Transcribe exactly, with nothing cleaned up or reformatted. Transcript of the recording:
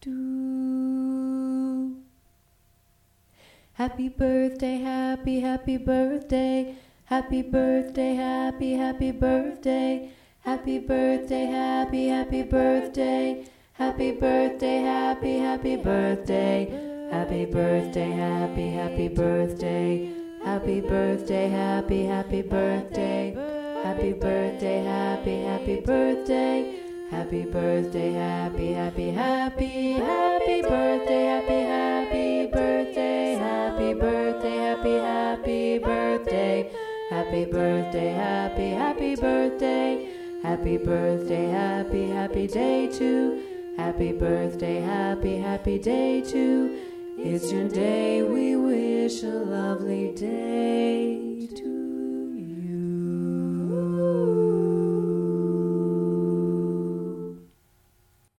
do. Happy birthday, happy, happy birthday. Happy birthday, happy, happy birthday. Happy birthday, happy, happy birthday. Happy birthday, happy, happy birthday. Happy birthday, happy, happy birthday. Happy birthday, happy, happy birthday. Happy birthday, happy, happy birthday. Happy birthday, happy, happy, happy, happy birthday, happy, happy birthday. Happy birthday, happy, happy birthday. Happy birthday, happy, happy birthday. Happy birthday, happy, happy day to. Happy birthday, happy, happy day to. It's your day, we wish a lovely day to.